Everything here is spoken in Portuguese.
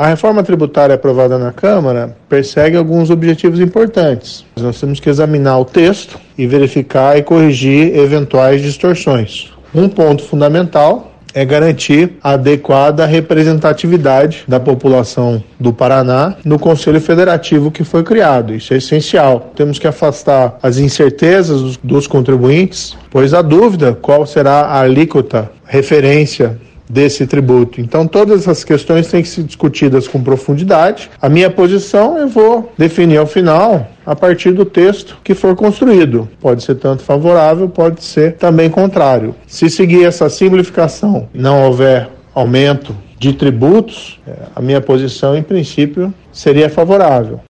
A reforma tributária aprovada na Câmara persegue alguns objetivos importantes. Nós temos que examinar o texto e verificar e corrigir eventuais distorções. Um ponto fundamental é garantir a adequada representatividade da população do Paraná no Conselho Federativo que foi criado. Isso é essencial. Temos que afastar as incertezas dos contribuintes, pois a dúvida qual será a alíquota referência desse tributo. Então, todas essas questões têm que ser discutidas com profundidade. A minha posição eu vou definir ao final a partir do texto que for construído. Pode ser tanto favorável, pode ser também contrário. Se seguir essa simplificação e não houver aumento de tributos, a minha posição, em princípio, seria favorável.